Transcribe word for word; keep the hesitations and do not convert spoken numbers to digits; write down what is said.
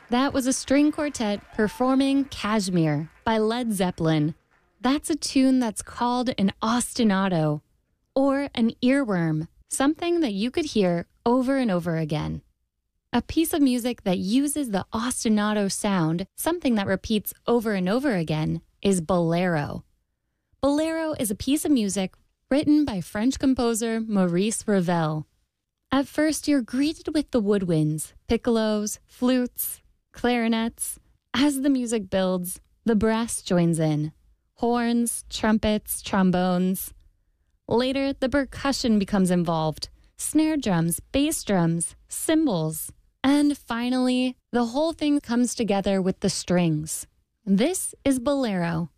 That was a string quartet performing Kashmir by Led Zeppelin. That's a tune that's called an ostinato, or an earworm, something that you could hear over and over again. A piece of music that uses the ostinato sound, something that repeats over and over again, is bolero. Bolero is a piece of music written by French composer Maurice Ravel. At first, you're greeted with the woodwinds, piccolos, flutes, clarinets. As the music builds, the brass joins in. Horns, trumpets, trombones. Later, the percussion becomes involved. Snare drums, bass drums, cymbals. And finally, the whole thing comes together with the strings. This is bolero.